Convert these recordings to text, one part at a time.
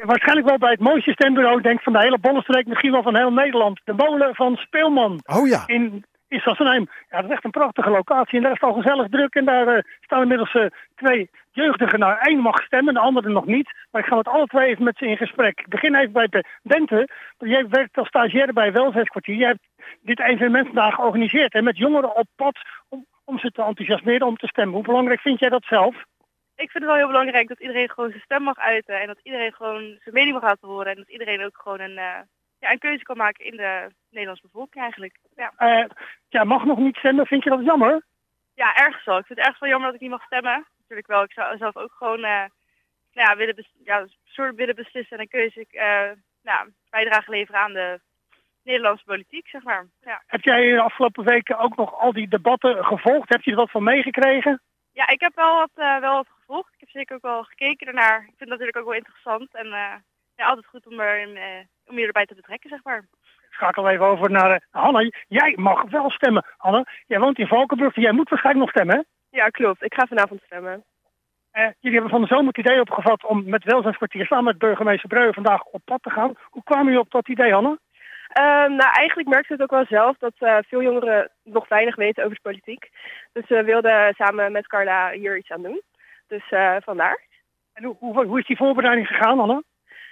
waarschijnlijk wel bij het mooiste stembureau, denk van de hele Bollenstreek, misschien wel van heel Nederland. De molen van Speelman. Oh ja. In Sassenheim. Ja, dat is echt een prachtige locatie. En daar is het al gezellig druk. En daar staan inmiddels 2 jeugdigen. Nou, 1 mag stemmen, de andere nog niet. Maar ik ga met alle 2 even met ze in gesprek. Ik begin even bij de Bente. Jij werkt als stagiaire bij Welzijnskwartier. Jij hebt dit evenement vandaag georganiseerd. En met jongeren op pad om ze te enthousiasmeren om te stemmen. Hoe belangrijk vind jij dat zelf? Ik vind het wel heel belangrijk dat iedereen gewoon zijn stem mag uiten. En dat iedereen gewoon zijn mening mag laten horen. En dat iedereen ook gewoon een keuze kan maken in de Nederlandse bevolking eigenlijk. Ja. Mag nog niet stemmen. Vind je dat jammer? Ja, ergens wel. Ik vind het ergens wel jammer dat ik niet mag stemmen. Natuurlijk wel. Ik zou zelf ook gewoon willen beslissen en een keuze bijdrage leveren aan de Nederlandse politiek, zeg maar. Ja. Heb jij de afgelopen weken ook nog al die debatten gevolgd? Heb je er wat van meegekregen? Ja, ik heb wel wat gevolgd. Ik heb zeker ook wel gekeken ernaar. Ik vind het natuurlijk ook wel interessant. En altijd goed om je erbij te betrekken, zeg maar. Ik schakel even over naar Hanne. Jij mag wel stemmen. Hanne, jij woont in Valkenburg. Jij moet waarschijnlijk nog stemmen, hè? Ja, klopt. Ik ga vanavond stemmen. Jullie hebben van de zomer het idee opgevat om met Welzijnskwartier samen met burgemeester Breuer vandaag op pad te gaan. Hoe kwamen jullie op dat idee, Hanne? Eigenlijk merkte het ook wel zelf dat veel jongeren nog weinig weten over de politiek. Dus we wilden samen met Carla hier iets aan doen. Dus vandaar. En hoe is die voorbereiding gegaan, Hanne?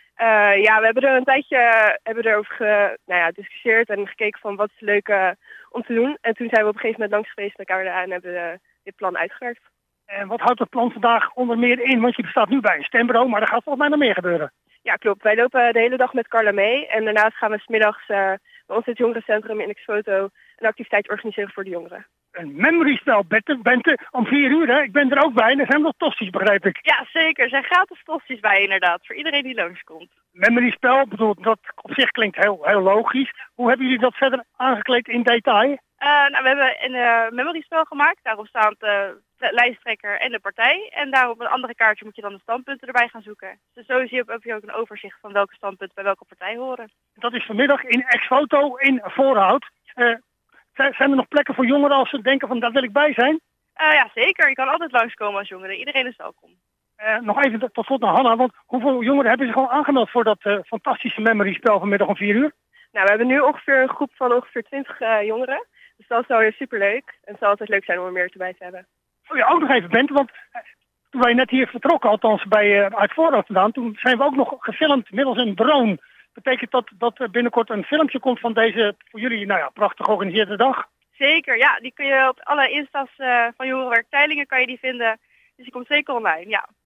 We hebben er een tijdje erover gediscussieerd en gekeken van wat is leuk om te doen. En toen zijn we op een gegeven moment langs geweest met Carla en hebben we dit plan uitgewerkt. En wat houdt het plan vandaag onder meer in? Want je staat nu bij een stembureau, maar er gaat volgens mij nog meer gebeuren. Ja, klopt. Wij lopen de hele dag met Carla mee. En daarnaast gaan we 's middags bij ons in het jongerencentrum in X-Foto een activiteit organiseren voor de jongeren. Een memory spel, Bente, om 4 uur, hè? Ik ben er ook bij en er zijn nog tosti's, begrijp ik. Ja, zeker. Er zijn gratis tosti's bij, inderdaad. Voor iedereen die langskomt. Memory spel, bedoel, dat op zich klinkt heel logisch. Hoe hebben jullie dat verder aangekleed in detail? We hebben een memory spel gemaakt. Daarop staan de lijsttrekker en de partij. En daar op een andere kaartje moet je dan de standpunten erbij gaan zoeken. Dus zo heb je ook een overzicht van welke standpunten bij welke partij horen. Dat is vanmiddag in X-Foto in Voorhout. Zijn er nog plekken voor jongeren als ze denken van daar wil ik bij zijn? Ja, zeker. Je kan altijd langskomen als jongere. Iedereen is welkom. Nog even tot slot naar Hanna, want hoeveel jongeren hebben zich al aangemeld voor dat fantastische memory spel vanmiddag om 4 uur? Nou, we hebben nu ongeveer een groep van ongeveer 20 jongeren. Dus dat is wel weer superleuk. En het zal altijd leuk zijn om er meer erbij te hebben. Oh ja, ook nog even Bente, want toen wij net hier vertrokken, althans uit Voorhout vandaan, toen zijn we ook nog gefilmd middels een drone. Betekent dat er binnenkort een filmpje komt van deze, voor jullie, prachtig georganiseerde dag? Zeker, ja. Die kun je op alle insta's van Jongerenwerk Teylingen kan je die vinden. Dus die komt zeker online, ja.